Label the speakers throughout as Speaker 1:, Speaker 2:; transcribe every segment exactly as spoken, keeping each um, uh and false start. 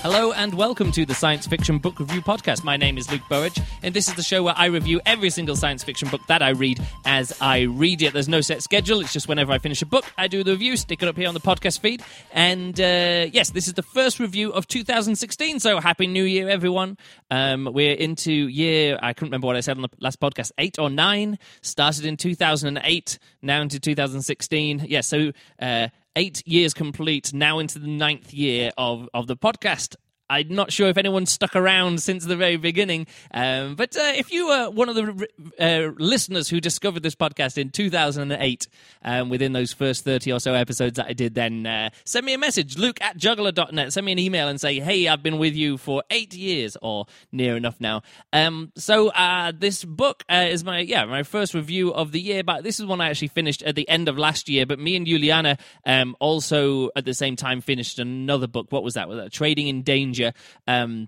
Speaker 1: Hello and welcome to the Science Fiction Book Review Podcast. My name is Luke Burridge, and this is the show where I review every single science fiction book that I read as I read it. There's no set schedule. It's just whenever I finish a book, I do the review, stick it up here on the podcast feed. And uh, yes, this is the first review of two thousand sixteen, so Happy New Year, everyone. Um, we're into year, I couldn't remember what I said on the last podcast, eight or nine. Started in two thousand eight, now into two thousand sixteen. Yeah, so... Uh, Eight years complete, now into the ninth year of, of the podcast. I'm not sure if anyone's stuck around since the very beginning, um, but uh, if you were one of the uh, listeners who discovered this podcast in two thousand eight, um, within those first thirty or so episodes that I did, then uh, send me a message, luke at juggler dot net. Send me an email and say, hey, I've been with you for eight years, or near enough now. Um, so uh, this book uh, is my yeah my first review of the year, but this is one I actually finished at the end of last year, but me and Juliana um, also at the same time finished another book. What was that? Was that Trading in Danger? Um,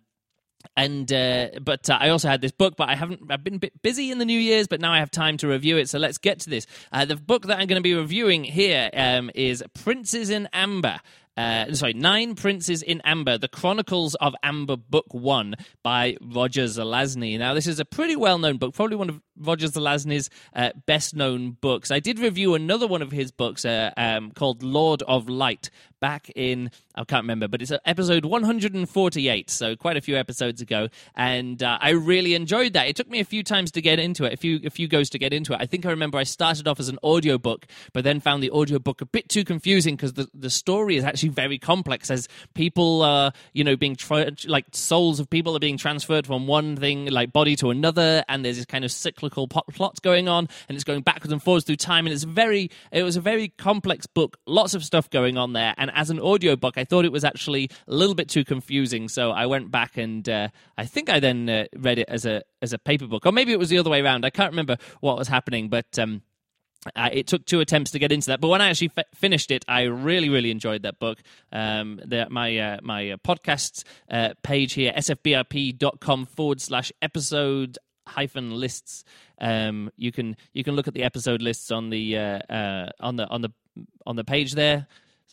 Speaker 1: and uh, but uh, I also had this book, but I haven't. I've been a bit busy in the New Year's, but now I have time to review it. So let's get to this. Uh, the book that I'm going to be reviewing here um, is Princes in Amber. Uh, sorry, Nine Princes in Amber, The Chronicles of Amber, Book One by Roger Zelazny. Now, this is a pretty well-known book, probably one of Roger Zelazny's uh, best-known books. I did review another one of his books uh, um, called Lord of Light back in, I can't remember, but it's episode one hundred forty-eight, so quite a few episodes ago, and uh, I really enjoyed that. It took me a few times to get into it, a few, a few goes to get into it. I think I remember I started off as an audiobook, but then found the audiobook a bit too confusing because the, the story is actually very complex, as people are, you know, being tra- like souls of people are being transferred from one thing, like body, to another, and there's this kind of cyclical plot, plot going on, and it's going backwards and forwards through time, and it's very, it was a very complex book, lots of stuff going on there, and as an audiobook, I thought it was actually a little bit too confusing, so I went back and uh, I think I then uh, read it as a as a paper book, or maybe it was the other way around. I can't remember what was happening, but um, Uh, it took two attempts to get into that, but when I actually f- finished it, I really, really enjoyed that book. Um, the, my uh, my uh, podcast uh, page here, sfbrp.com forward slash episode hyphen lists. Um, you can you can look at the episode lists on the uh, uh, on the on the on the page there.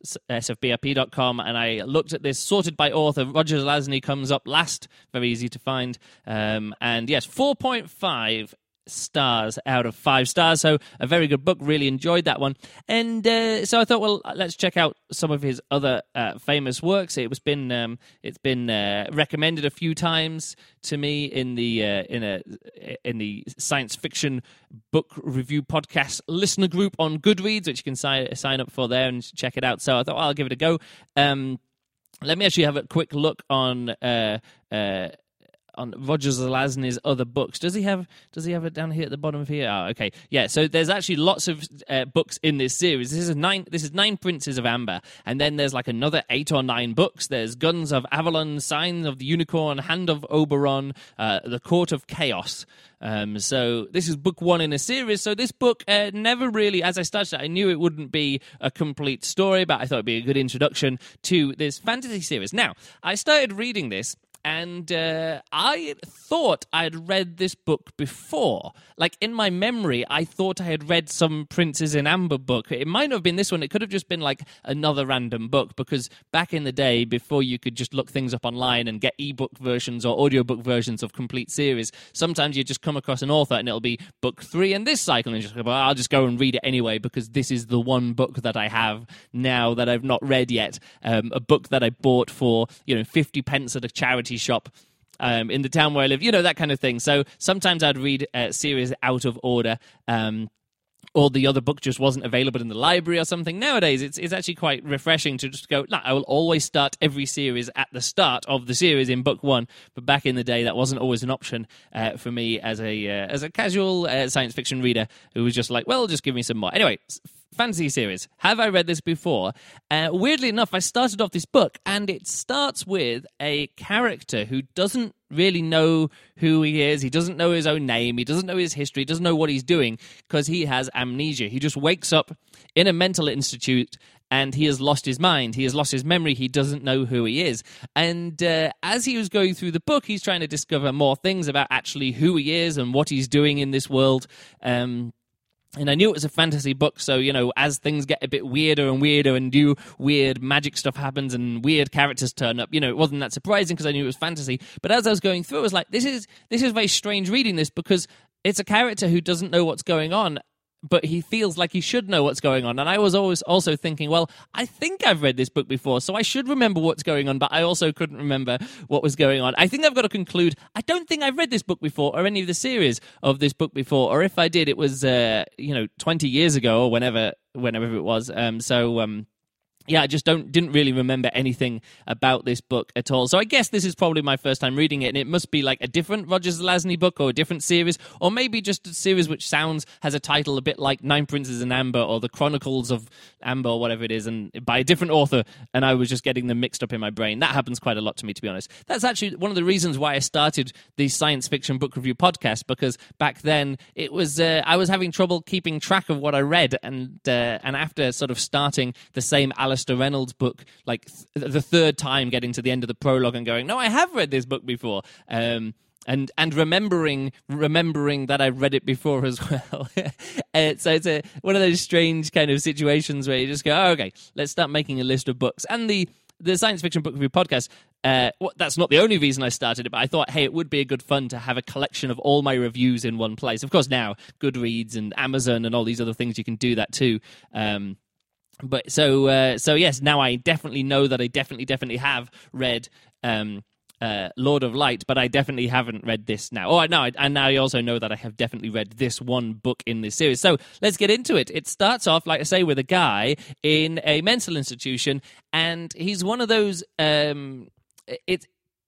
Speaker 1: S F B R P dot com, and I looked at this, sorted by author. Roger Zelazny comes up last, very easy to find. Um, and yes, four point five stars out of five stars, so a very good book. Really enjoyed that one, and uh, so I thought, well, let's check out some of his other uh, famous works. It was been um, it's been uh, recommended a few times to me in the uh, in a in the science fiction book review podcast listener group on Goodreads, which you can sign sign up for there and check it out. So I thought, well, I'll give it a go. Um, let me actually have a quick look on. Uh, uh, on Roger Zelazny's other books. Does he have Does he have it down here at the bottom of here? Oh, okay. Yeah, so there's actually lots of uh, books in this series. This is nine This is Nine Princes of Amber, and then there's like another eight or nine books. There's Guns of Avalon, Signs of the Unicorn, Hand of Oberon, uh, The Court of Chaos. Um, so this is book one in a series. So this book uh, never really, as I started, I knew it wouldn't be a complete story, but I thought it'd be a good introduction to this fantasy series. Now, I started reading this, and uh, I thought I had read this book before. Like, in my memory, I thought I had read some Princes in Amber book. It might not have been this one. It could have just been, like, another random book, because back in the day, before you could just look things up online and get ebook versions or audiobook versions of complete series, sometimes you just come across an author and it'll be book three in this cycle, and you just go, well, I'll just go and read it anyway, because this is the one book that I have now that I've not read yet. Um, a book that I bought for, you know, fifty pence at a charity shop um, in the town where I live, you know, that kind of thing. So sometimes I'd read a series out of order, um, or the other book just wasn't available in the library or something. Nowadays, it's it's actually quite refreshing to just go, no, I will always start every series at the start of the series in book one. But back in the day, that wasn't always an option uh, for me as a uh, as a casual uh, science fiction reader who was just like, well, just give me some more. Anyway, fantasy series. Have I read this before? Uh, weirdly enough, I started off this book, and it starts with a character who doesn't really know who he is. He doesn't know his own name. He doesn't know his history. He doesn't know what he's doing because he has amnesia. He just wakes up in a mental institute and he has lost his mind. He has lost his memory. He doesn't know who he is. And uh, as he was going through the book, he's trying to discover more things about actually who he is and what he's doing in this world. Um And I knew it was a fantasy book, so, you know, as things get a bit weirder and weirder and new weird magic stuff happens and weird characters turn up, you know, it wasn't that surprising because I knew it was fantasy. But as I was going through, I was like, this is this is very strange reading this, because it's a character who doesn't know what's going on, but he feels like he should know what's going on. And I was always also thinking, well, I think I've read this book before, so I should remember what's going on, but I also couldn't remember what was going on. I think I've got to conclude, I don't think I've read this book before, or any of the series of this book before, or if I did, it was, uh, you know, twenty years ago, or whenever whenever it was. Um, so... Um, Yeah, I just don't didn't really remember anything about this book at all. So I guess this is probably my first time reading it, and it must be like a different Roger Zelazny book or a different series, or maybe just a series which sounds, has a title a bit like Nine Princes in Amber or The Chronicles of Amber or whatever it is, and by a different author, and I was just getting them mixed up in my brain. That happens quite a lot to me, to be honest. That's actually one of the reasons why I started the Science Fiction Book Review podcast, because back then it was uh, I was having trouble keeping track of what I read, and uh, and after sort of starting the same Alistair Reynolds book, like th- the third time, getting to the end of the prologue and going, no, I have read this book before, um, and and remembering remembering that I've read it before as well. uh, so it's a one of those strange kind of situations where you just go, oh, okay, let's start making a list of books. And the the Science Fiction Book Review podcast, uh, well, that's not the only reason I started it, but I thought, hey, it would be a good fun to have a collection of all my reviews in one place. Of course, now Goodreads and Amazon and all these other things, you can do that too. Um, But so uh, so yes, now I definitely know that I definitely definitely have read um, uh, Lord of Light, but I definitely haven't read this now. Oh, no, and now I also know that I have definitely read this one book in this series. So let's get into it. It starts off, like I say, with a guy in a mental institution, and he's one of those. Um, it.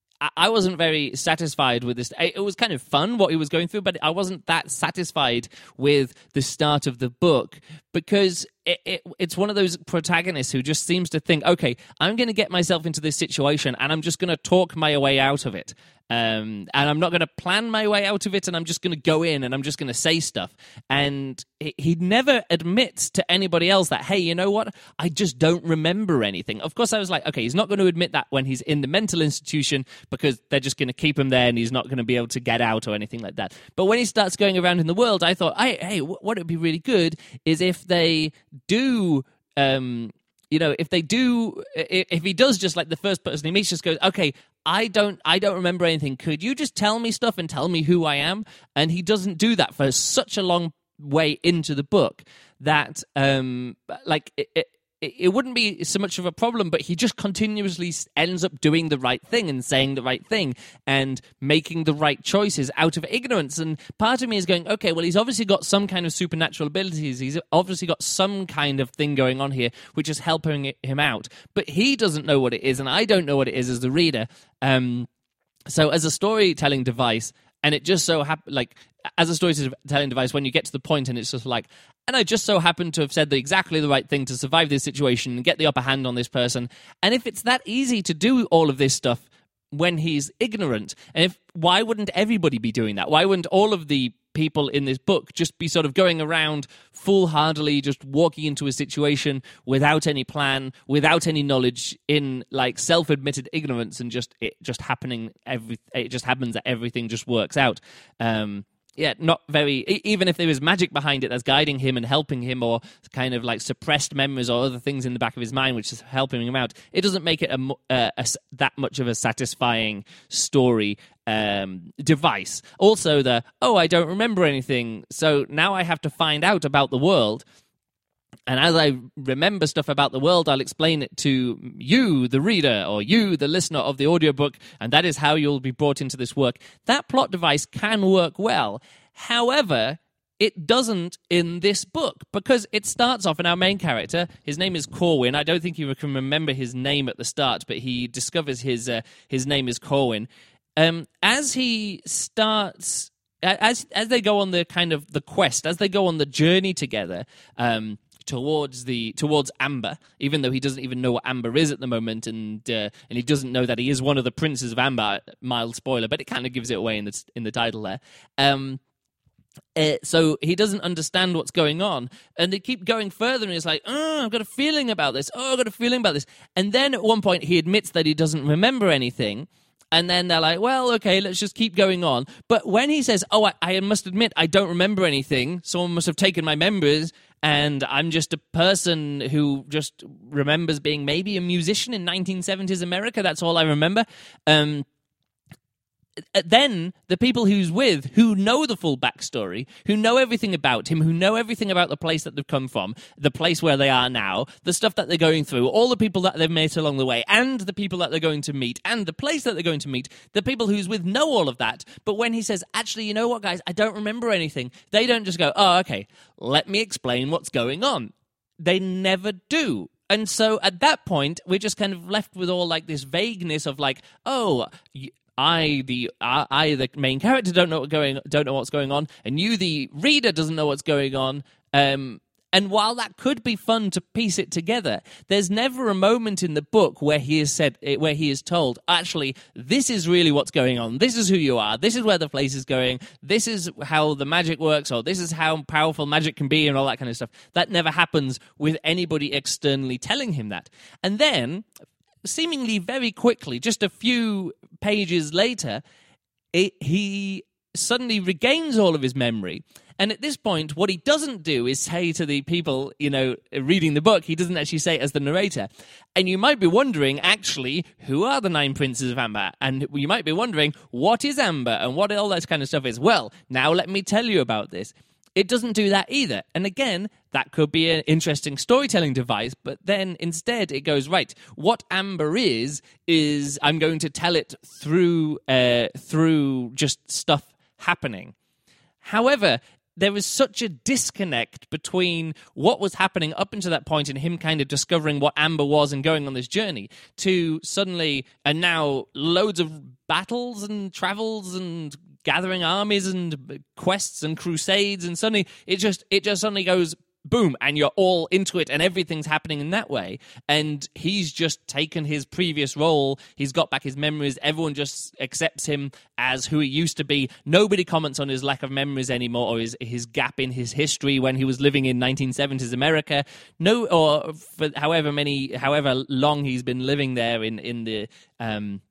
Speaker 1: I wasn't very satisfied with this. It was kind of fun what he was going through, but I wasn't that satisfied with the start of the book, because it, it, it's one of those protagonists who just seems to think, okay, I'm going to get myself into this situation and I'm just going to talk my way out of it. Um, and I'm not going to plan my way out of it, and I'm just going to go in and I'm just going to say stuff. And he, he never admits to anybody else that, hey, you know what? I just don't remember anything. Of course, I was like, okay, he's not going to admit that when he's in the mental institution, because they're just going to keep him there and he's not going to be able to get out or anything like that. But when he starts going around in the world, I thought, hey, hey what would be really good is if they do... Um, You know, if they do, if he does just like the first person he meets, just goes, okay, I don't, I don't remember anything. Could you just tell me stuff and tell me who I am? And he doesn't do that for such a long way into the book that, um, like, it, it, it wouldn't be so much of a problem, but he just continuously ends up doing the right thing and saying the right thing and making the right choices out of ignorance. And part of me is going, okay, well, he's obviously got some kind of supernatural abilities. He's obviously got some kind of thing going on here, which is helping him out. But he doesn't know what it is, and I don't know what it is as the reader. Um, so as a storytelling device, and it just so happened, like, as a storytelling device, when you get to the point and it's just like, and I just so happened to have said the, exactly the right thing to survive this situation and get the upper hand on this person. And if it's that easy to do all of this stuff when he's ignorant, and if why wouldn't everybody be doing that? Why wouldn't all of the people in this book just be sort of going around foolhardily, just walking into a situation without any plan, without any knowledge, in like self-admitted ignorance, and just it just happening every it just happens that everything just works out. Um, yeah, not very. Even if there was magic behind it that's guiding him and helping him, or kind of like suppressed memories or other things in the back of his mind which is helping him out, it doesn't make it a, a, a that much of a satisfying story um, device. Also, the oh, I don't remember anything, so now I have to find out about the world. And as I remember stuff about the world, I'll explain it to you, the reader, or you, the listener of the audiobook, and that is how you'll be brought into this work. That plot device can work well. However, it doesn't in this book, because it starts off in our main character. His name is Corwin. I don't think you can remember his name at the start, but he discovers his uh, his name is Corwin. Um, as he starts, as as they go on the kind of the quest, as they go on the journey together, um, towards the towards Amber, even though he doesn't even know what Amber is at the moment, and uh, and he doesn't know that he is one of the princes of Amber. Mild spoiler, but it kind of gives it away in the in the title there. Um, uh, so he doesn't understand what's going on, and they keep going further, and he's like, "Oh, I've got a feeling about this. Oh, I've got a feeling about this." And then at one point, he admits that he doesn't remember anything. And then they're like, well, okay, let's just keep going on. But when he says, oh, I, I must admit, I don't remember anything. Someone must have taken my memories, and I'm just a person who just remembers being maybe a musician in nineteen seventies America. That's all I remember. Um, then the people who's with, who know the full backstory, who know everything about him, who know everything about the place that they've come from, the place where they are now, the stuff that they're going through, all the people that they've met along the way, and the people that they're going to meet, and the place that they're going to meet, the people who's with know all of that. But when he says, actually, you know what, guys, I don't remember anything, they don't just go, oh, okay, let me explain what's going on. They never do. And so at that point, we're just kind of left with all like this vagueness of like, oh, I, the I, I, the main character, don't know what going, don't know what's going on, and you, the reader, doesn't know what's going on. Um, and while that could be fun to piece it together, there's never a moment in the book where he is said, where he is told, actually, this is really what's going on. This is who you are. This is where the place is going. This is how the magic works, or this is how powerful magic can be, and all that kind of stuff. That never happens with anybody externally telling him that. And then, seemingly very quickly, just a few pages later, it, he suddenly regains all of his memory. And at this point, what he doesn't do is say to the people, you know, reading the book, he doesn't actually say it as the narrator. And you might be wondering, actually, who are the nine princes of Amber? And you might be wondering, what is Amber and what all that kind of stuff is? Well, now let me tell you about this. It doesn't do that either. And again, that could be an interesting storytelling device, but then instead it goes, right, what Amber is, is I'm going to tell it through uh, through just stuff happening. However, there was such a disconnect between what was happening up until that point and him kind of discovering what Amber was and going on this journey to suddenly, and now loads of battles and travels and gathering armies and quests and crusades, and suddenly it just it just suddenly goes boom, and you're all into it, and everything's happening in that way. And he's just taken his previous role, he's got back his memories, everyone just accepts him as who he used to be. Nobody comments on his lack of memories anymore, or his, his gap in his history when he was living in nineteen seventies America. No, or for however many, however long he's been living there in, in the... Um,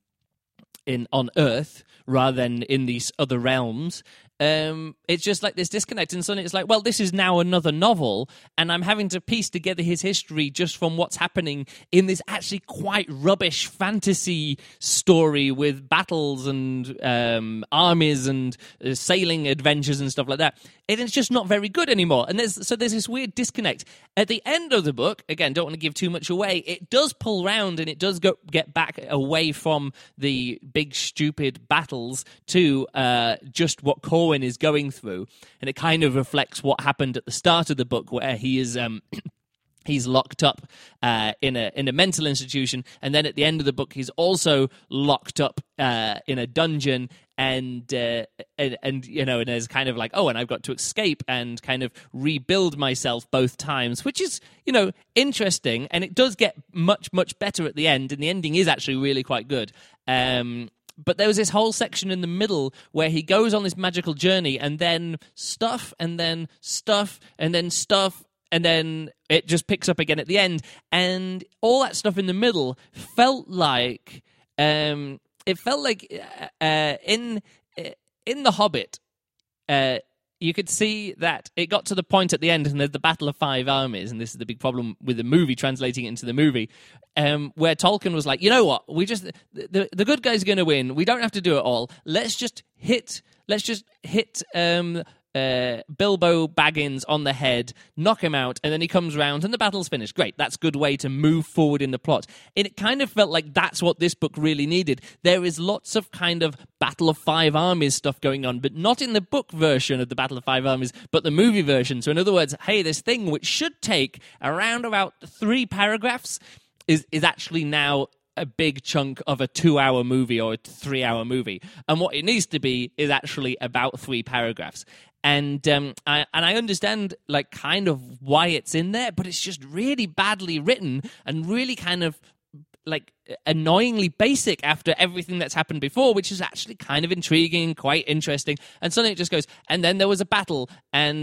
Speaker 1: in on Earth rather than in these other realms. Um, it's just like this disconnect, and suddenly it's like, well, this is now another novel, and I'm having to piece together his history just from what's happening in this actually quite rubbish fantasy story with battles and um, armies and uh, sailing adventures and stuff like that. And it's just not very good anymore. And there's so there's this weird disconnect. At the end of the book, again, don't want to give too much away, it does pull round and it does go get back away from the big stupid battles to uh, just what Corwin is going through, and it kind of reflects what happened at the start of the book, where he is um he's locked up uh in a in a mental institution, and then at the end of the book he's also locked up uh in a dungeon, and uh and, and you know, and there's kind of like, oh, and I've got to escape and kind of rebuild myself both times, which is, you know, interesting, and it does get much much better at the end, and the ending is actually really quite good. um But there was this whole section in the middle where he goes on this magical journey, and then stuff, and then stuff, and then stuff, and then it just picks up again at the end. And all that stuff in the middle felt like, um, it felt like uh, in in The Hobbit, uh, you could see that it got to the point at the end, and there's the Battle of Five Armies, and this is the big problem with the movie, translating it into the movie, um, where Tolkien was like, you know what, we just, the, the good guy's going to win, we don't have to do it all, let's just hit, let's just hit um, uh, Bilbo Baggins on the head, knock him out, and then he comes round and the battle's finished. Great, that's a good way to move forward in the plot. And it kind of felt like that's what this book really needed. There is lots of kind of Battle of Five Armies stuff going on, but not in the book version of the Battle of Five Armies, but the movie version. So in other words, hey, this thing which should take around about three paragraphs is, is actually now a big chunk of a two-hour movie or a three-hour movie. And what it needs to be is actually about three paragraphs. And um, I and I understand, like, kind of why it's in there, but it's just really badly written and really kind of, like, annoyingly basic after everything that's happened before, which is actually kind of intriguing, quite interesting. And suddenly it just goes, and then there was a battle, and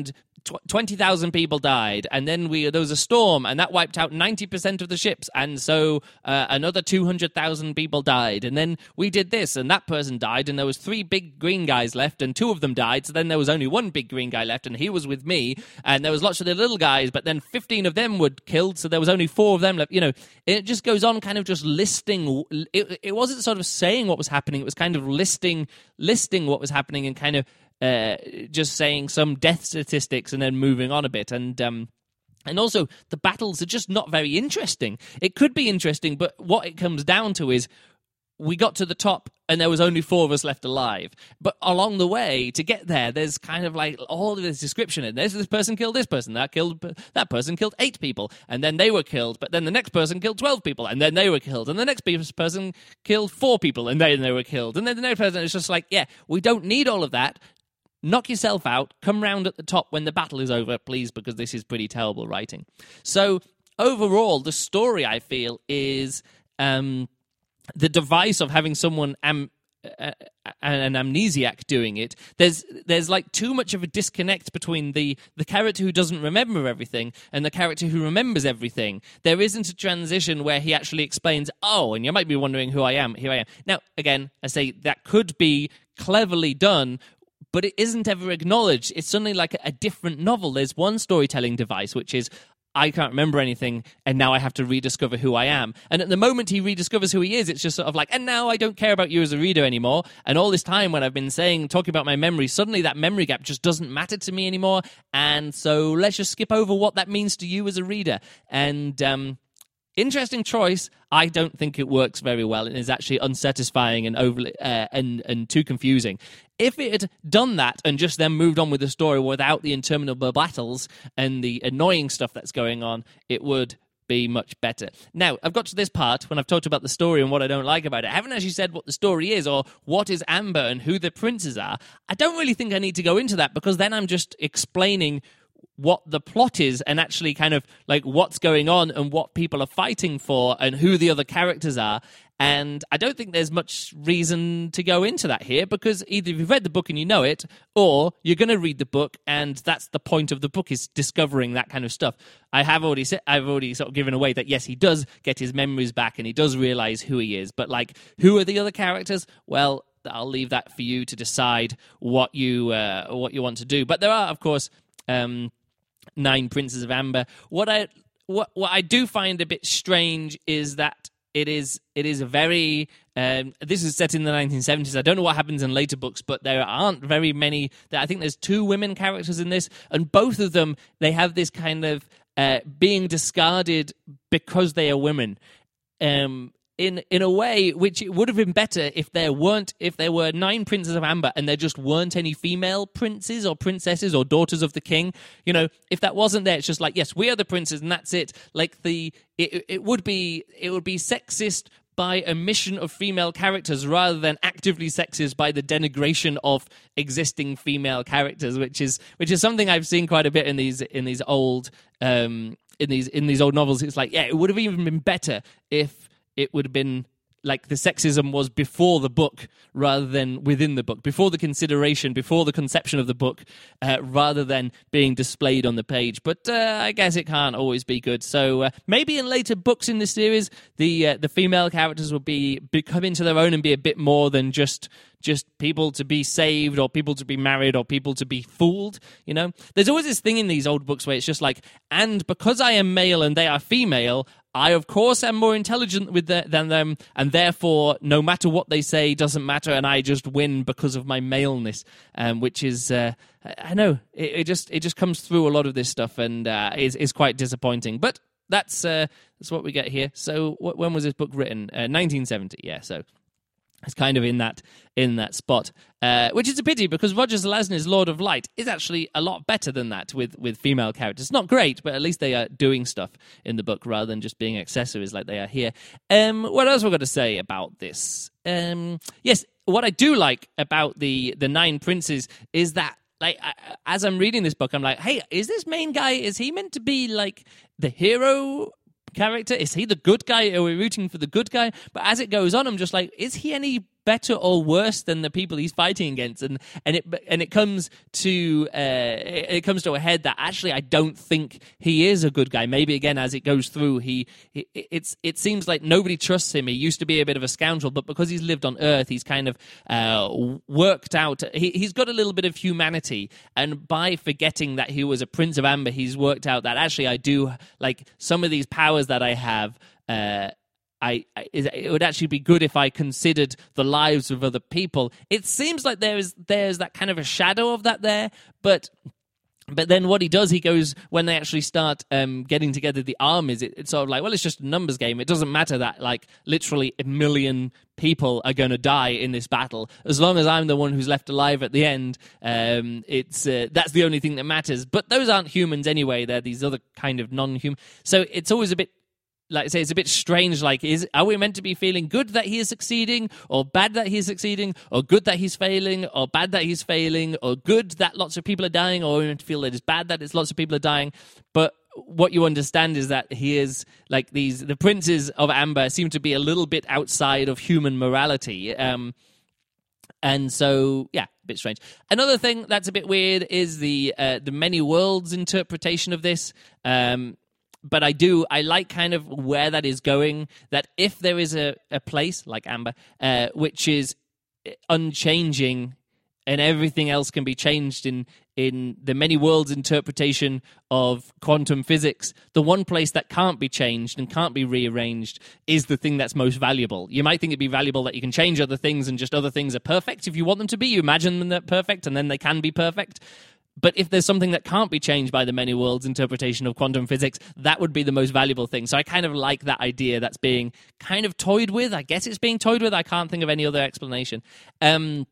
Speaker 1: twenty thousand people died, and then we there was a storm, and that wiped out ninety percent of the ships, and so uh, another two hundred thousand people died, and then we did this, and that person died, and there was three big green guys left, and two of them died, so then there was only one big green guy left, and he was with me, and there was lots of the little guys, but then fifteen of them were killed, so there was only four of them left. You know, it just goes on kind of just listing. It, it wasn't sort of saying what was happening, it was kind of listing, listing what was happening, and kind of Uh, just saying some death statistics and then moving on a bit. And um, and also, the battles are just not very interesting. It could be interesting, but what it comes down to is we got to the top and there was only four of us left alive. But along the way, to get there, there's kind of like all of this description. And this, this person killed this person, that killed that person killed eight people, and then they were killed. But then the next person killed twelve people, and then they were killed. And the next person killed four people, and then they were killed. And then the next person, it's just like, yeah, we don't need all of that. Knock yourself out, come round at the top when the battle is over, please, because this is pretty terrible writing. So, overall, the story, I feel, is um, the device of having someone am- uh, an amnesiac doing it. There's there's like too much of a disconnect between the, the character who doesn't remember everything and the character who remembers everything. There isn't a transition where he actually explains, oh, and you might be wondering who I am, here I am. Now, again, I say that could be cleverly done, but it isn't ever acknowledged. It's suddenly like a different novel. There's one storytelling device, which is, I can't remember anything, and now I have to rediscover who I am. And at the moment he rediscovers who he is, it's just sort of like, and now I don't care about you as a reader anymore. And all this time when I've been saying, talking about my memory, suddenly that memory gap just doesn't matter to me anymore. And so let's just skip over what that means to you as a reader. And, um... interesting choice. I don't think it works very well and is actually unsatisfying and overly uh, and and too confusing. If it had done that and just then moved on with the story without the interminable battles and the annoying stuff that's going on, it would be much better. Now, I've got to this part when I've talked about the story and what I don't like about it. I haven't actually said what the story is or what is Amber and who the princes are. I don't really think I need to go into that because then I'm just explaining what the plot is and actually kind of like what's going on and what people are fighting for and who the other characters are. And I don't think there's much reason to go into that here because either you've read the book and you know it, or you're going to read the book and that's the point of the book, is discovering that kind of stuff. I have already said, I've already sort of given away that yes, he does get his memories back and he does realize who he is. But like, who are the other characters? Well, I'll leave that for you to decide what you uh, what you want to do. But there are, of course, um, nine Princes of Amber. What I what what I do find a bit strange is that it is it is a very um, this is set in the nineteen seventies. I don't know what happens in later books, but there aren't very many. I think there's two women characters in this, and both of them, they have this kind of uh, being discarded because they are women. Um, in in a way which it would have been better if there weren't if there were nine Princes of Amber and there just weren't any female princes or princesses or daughters of the king. You know, if that wasn't there, it's just like, yes, we are the princes and that's it. Like the it it would be it would be sexist by omission of female characters rather than actively sexist by the denigration of existing female characters, which is which is something I've seen quite a bit in these in these old um in these in these old novels. It's like, yeah, it would have even been better if it would have been like the sexism was before the book rather than within the book, before the consideration, before the conception of the book, uh, rather than being displayed on the page. But uh, I guess it can't always be good. So uh, maybe in later books in the series, the uh, the female characters will be, be come into their own and be a bit more than just just people to be saved or people to be married or people to be fooled, you know? There's always this thing in these old books where it's just like, and because I am male and they are female, I, of course, am more intelligent with the, than them, and therefore, no matter what they say, doesn't matter, and I just win because of my maleness, um, which is, uh, I know, it, it just it just comes through a lot of this stuff and uh, is, is quite disappointing. But that's uh, that's what we get here. So wh- when was this book written? Uh, nineteen seventy, yeah, so it's kind of in that in that spot, uh, which is a pity because Roger Zelazny's Lord of Light is actually a lot better than that with, with female characters. It's not great, but at least they are doing stuff in the book rather than just being accessories like they are here. Um, what else we've got to say about this? Um, yes, what I do like about the the Nine Princes is that, like, I, as I'm reading this book, I'm like, hey, is this main guy, is he meant to be like the hero character? Is he the good guy? Are we rooting for the good guy? But as it goes on, I'm just like, is he any better or worse than the people he's fighting against, and and it and it comes to uh, it comes to a head that actually I don't think he is a good guy. Maybe again as it goes through, he, he it's it seems like nobody trusts him. He used to be a bit of a scoundrel, but because he's lived on Earth, he's kind of uh, worked out. He, he's got a little bit of humanity, and by forgetting that he was a Prince of Amber, he's worked out that actually I do like some of these powers that I have. Uh, I, I it would actually be good if I considered the lives of other people. It seems like there is there's that kind of a shadow of that there, but but then what he does, he goes when they actually start um, getting together the armies. It, it's sort of like, well, it's just a numbers game. It doesn't matter that like literally a million people are going to die in this battle. As long as I'm the one who's left alive at the end, um, it's uh, that's the only thing that matters. But those aren't humans anyway. They're these other kind of non-human. So it's always a bit. Like I say, it's a bit strange. Like, is are we meant to be feeling good that he is succeeding, or bad that he is succeeding, or good that he's failing, or bad that he's failing, or good that lots of people are dying, or are we meant to feel that it's bad that it's lots of people are dying? But what you understand is that he is like these the princes of Amber seem to be a little bit outside of human morality. Um, And so, yeah, a bit strange. Another thing that's a bit weird is the uh, the many worlds interpretation of this. Um, but I do, I like kind of where that is going, that if there is a, a place like Amber, uh, which is unchanging and everything else can be changed in, in the many worlds interpretation of quantum physics, the one place that can't be changed and can't be rearranged is the thing that's most valuable. You might think it'd be valuable that you can change other things and just other things are perfect if you want them to be. You imagine them they're perfect and then they can be perfect. But if there's something that can't be changed by the many worlds interpretation of quantum physics, that would be the most valuable thing. So I kind of like that idea that's being kind of toyed with. I guess it's being toyed with. I can't think of any other explanation. Um...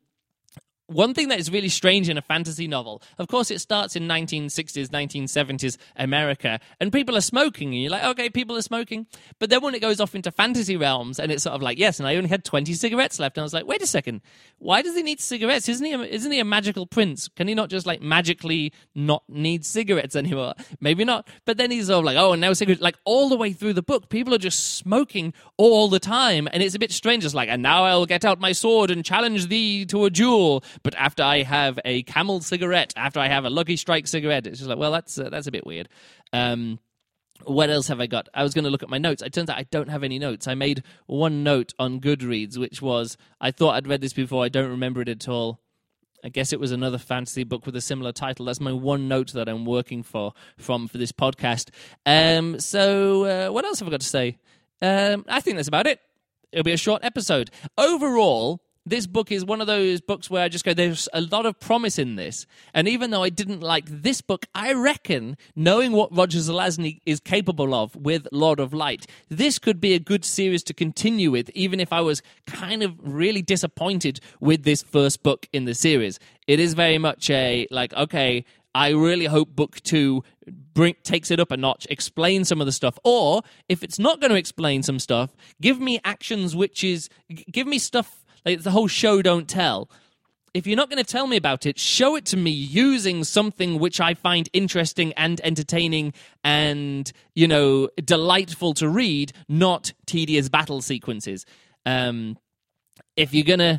Speaker 1: One thing that is really strange in a fantasy novel, of course, it starts in nineteen sixties, nineteen seventies America, and people are smoking, and you're like, okay, people are smoking. But then when it goes off into fantasy realms, and it's sort of like, yes, and I only had twenty cigarettes left, and I was like, wait a second, why does he need cigarettes? Isn't he a, isn't he a magical prince? Can he not just, like, magically not need cigarettes anymore? Maybe not. But then he's sort of like, oh, and now cigarettes. Like, all the way through the book, people are just smoking all the time, and it's a bit strange. It's like, and now I'll get out my sword and challenge thee to a duel. But after I have a Camel cigarette, after I have a Lucky Strike cigarette, it's just like, well, that's uh, that's a bit weird. Um, what else have I got? I was going to look at my notes. It turns out I don't have any notes. I made one note on Goodreads, which was, I thought I'd read this before. I don't remember it at all. I guess it was another fantasy book with a similar title. That's my one note that I'm working for from for this podcast. Um, so uh, what else have I got to say? Um, I think that's about it. It'll be a short episode. Overall, this book is one of those books where I just go, there's a lot of promise in this. And even though I didn't like this book, I reckon, knowing what Roger Zelazny is capable of with Lord of Light, this could be a good series to continue with, even if I was kind of really disappointed with this first book in the series. It is very much a, like, okay, I really hope book two bring, takes it up a notch, explain some of the stuff. Or, if it's not going to explain some stuff, give me actions which is, give me stuff. Like the whole show don't tell. If you're not going to tell me about it, show it to me using something which I find interesting and entertaining and, you know, delightful to read, not tedious battle sequences. Um, if you're gonna,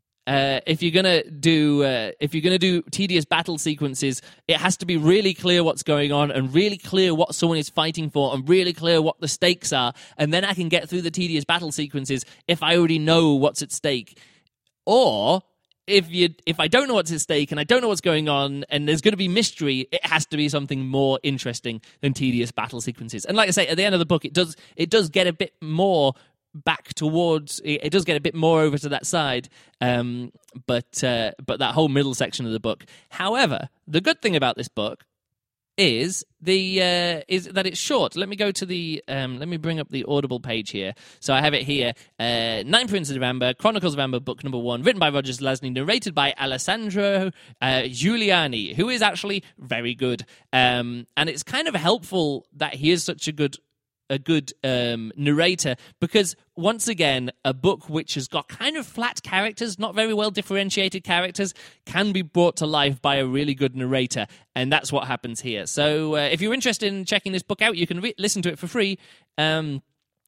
Speaker 1: uh, if you're gonna do, uh, if you're gonna do tedious battle sequences, it has to be really clear what's going on and really clear what someone is fighting for and really clear what the stakes are, and then I can get through the tedious battle sequences if I already know what's at stake. Or if you, if I don't know what's at stake and I don't know what's going on and there's going to be mystery, it has to be something more interesting than tedious battle sequences. And like I say, at the end of the book, it does, it does get a bit more back towards, it does get a bit more over to that side, um, but uh, but that whole middle section of the book. However, the good thing about this book is the uh, is that it's short. Let me go to the um, let me bring up the Audible page here. So I have it here. Uh, Nine Princes of Amber, Chronicles of Amber, book number one, written by Roger Zelazny, narrated by Alessandro uh, Giuliani, who is actually very good. Um, and it's kind of helpful that he is such a good a good um, narrator, because once again, a book which has got kind of flat characters, not very well differentiated characters, can be brought to life by a really good narrator, and that's what happens here. So uh, if you're interested in checking this book out, you can re- listen to it for free. Um,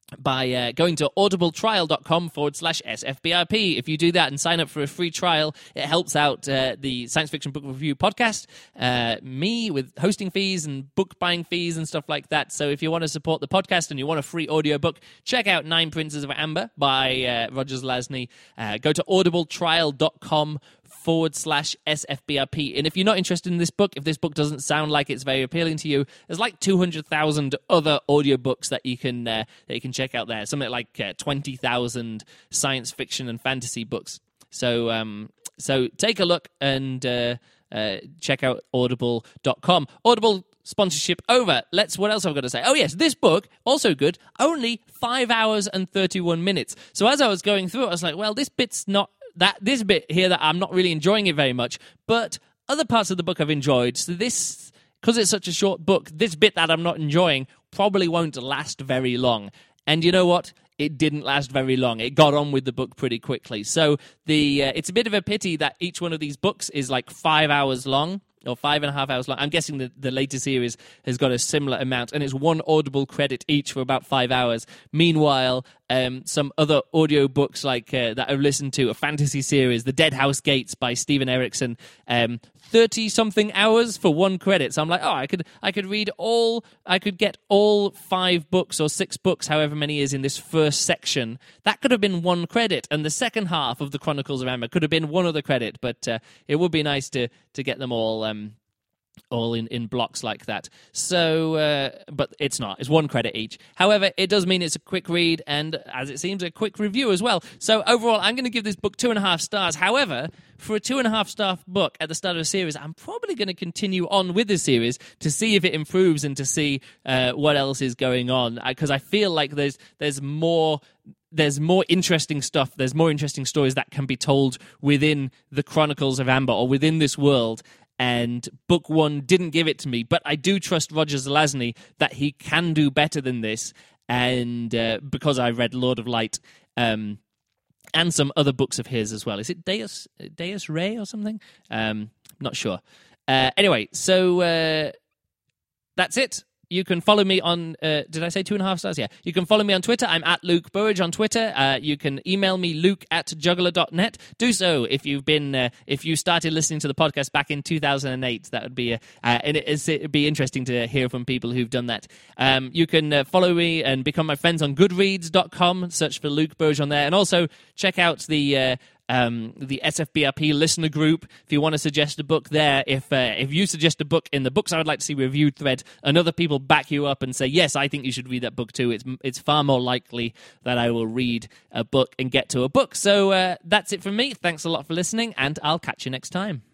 Speaker 1: by uh, going to audibletrial.com forward slash SFBRP. If you do that and sign up for a free trial, it helps out uh, the Science Fiction Book Review podcast, uh, me with hosting fees and book buying fees and stuff like that. So if you want to support the podcast and you want a free audiobook, check out Nine Princes of Amber by uh, Roger Zelazny. Uh, go to audibletrial.com forward slash SFBRP. And if you're not interested in this book, if this book doesn't sound like it's very appealing to you, there's like two hundred thousand other audiobooks that you can uh, that you can check out there. Something like uh, twenty thousand science fiction and fantasy books. So um, so take a look and uh, uh, check out audible dot com. Audible sponsorship over. Let's, what else have I got to say? Oh yes, this book, also good, only five hours and thirty-one minutes. So as I was going through it, I was like, well, this bit's not that this bit here that I'm not really enjoying it very much, but other parts of the book I've enjoyed. So this, because it's such a short book, this bit that I'm not enjoying probably won't last very long. And you know what? It didn't last very long. It got on with the book pretty quickly. So the uh, it's a bit of a pity that each one of these books is like five hours long. Or five and a half hours long. I'm guessing that the later series has got a similar amount, and it's one Audible credit each for about five hours. Meanwhile, um, some other audiobooks like uh, that I've listened to, a fantasy series, The Dead House Gates by Stephen Erickson, um, thirty-something hours for one credit. So I'm like, oh, I could I could read all, I could get all five books or six books, however many is in this first section. That could have been one credit, and the second half of the Chronicles of Amber could have been one other credit, but uh, it would be nice to, to get them all Um, all in, in blocks like that. So, uh, but it's not. It's one credit each. However, it does mean it's a quick read and, as it seems, a quick review as well. So overall, I'm going to give this book two and a half stars. However, for a two and a half star book at the start of a series, I'm probably going to continue on with the series to see if it improves and to see uh, what else is going on. Because I feel like there's there's more... There's more interesting stuff, there's more interesting stories that can be told within the Chronicles of Amber or within this world, and book one didn't give it to me, but I do trust Roger Zelazny that he can do better than this, and uh, because I read Lord of Light um, and some other books of his as well. Is it Deus, Deus Rey or something? Um, not sure. Uh, anyway, so uh, that's it. You can follow me on, uh, did I say two and a half stars? Yeah. You can follow me on Twitter. I'm at Luke Burridge on Twitter. Uh, you can email me, luke at juggler dot net. Do so if you've been, uh, if you started listening to the podcast back in two thousand eight. That would be, uh, uh, and it is, it'd be interesting to hear from people who've done that. Um, you can uh, follow me and become my friends on goodreads dot com. Search for Luke Burridge on there. And also check out the, uh, Um, the S F B R P listener group. If you want to suggest a book there, if uh, if you suggest a book in the books I would like to see reviewed thread, and other people back you up and say, yes, I think you should read that book too, it's it's far more likely that I will read a book and get to a book. So uh, that's it from me. Thanks a lot for listening, and I'll catch you next time.